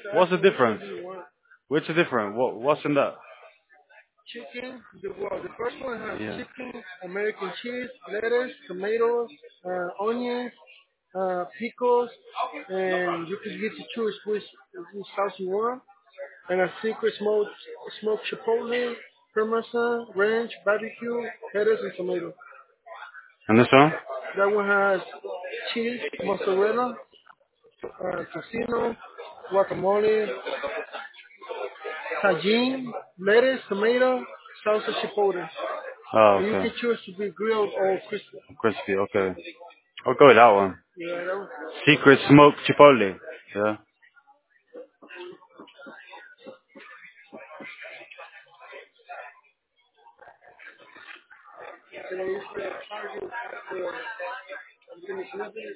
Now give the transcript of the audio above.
What's the difference? Which is different? What's in that? Chicken. The first one has Yeah. chicken, American cheese, lettuce, tomatoes, onions, pickles, and you can get to choose which sauce you want. And a secret smoked chipotle, parmesan, ranch, barbecue, lettuce, and tomato. And this one? That one has cheese, mozzarella, tocino, guacamole, tajin, lettuce, tomato, salsa chipotle. Oh, And you okay. can choose to be grilled or crispy. Crispy. Okay. I'll go with that one. Yeah, that was, Secret smoked chipotle. Yeah. and then you should charge it after you finish moving.